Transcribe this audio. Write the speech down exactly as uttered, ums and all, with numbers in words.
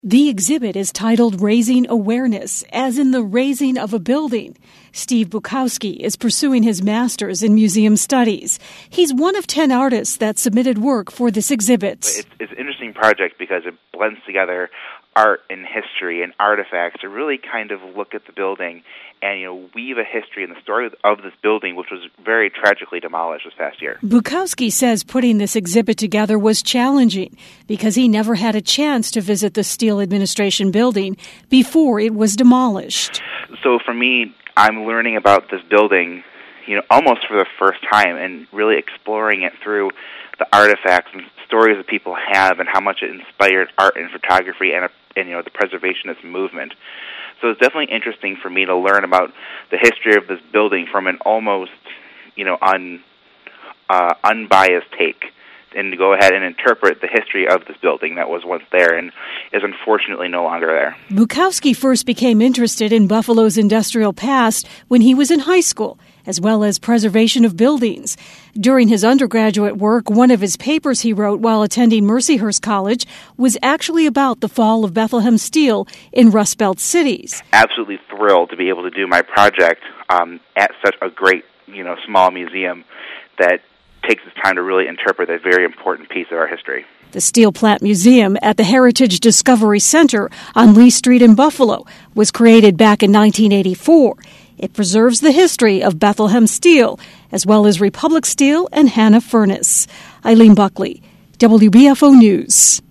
The exhibit is titled Raising Awareness, as in the raising of a building. Steve Bukowski is pursuing his master's in museum studies. He's one of ten artists that submitted work for this exhibit. It's, it's an interesting project because it blends together art and history and artifacts to really kind of look at the building and, you know, weave a history and the story of this building, which was very tragically demolished this past year. Bukowski says putting this exhibit together was challenging because he never had a chance to visit the Steele Administration building before it was demolished. So for me, I'm learning about this building, you know, almost for the first time and really exploring it through the artifacts and stories that people have and how much it inspired art and photography and, and you know, the preservationist movement. So it's definitely interesting for me to learn about the history of this building from an almost, you know, un, uh, unbiased take, and to go ahead and interpret the history of this building that was once there and is unfortunately no longer there. Bukowski first became interested in Buffalo's industrial past when he was in high school, as well as preservation of buildings. During his undergraduate work, one of his papers he wrote while attending Mercyhurst College was actually about the fall of Bethlehem Steel in Rust Belt cities. Absolutely thrilled to be able to do my project um, at such a great, you know, small museum that takes its time to really interpret a very important piece of our history. The Steel Plant Museum at the Heritage Discovery Center on Lee Street in Buffalo was created back in nineteen eighty-four. It preserves the history of Bethlehem Steel, as well as Republic Steel and Hannah Furnace. Eileen Buckley, W B F O News.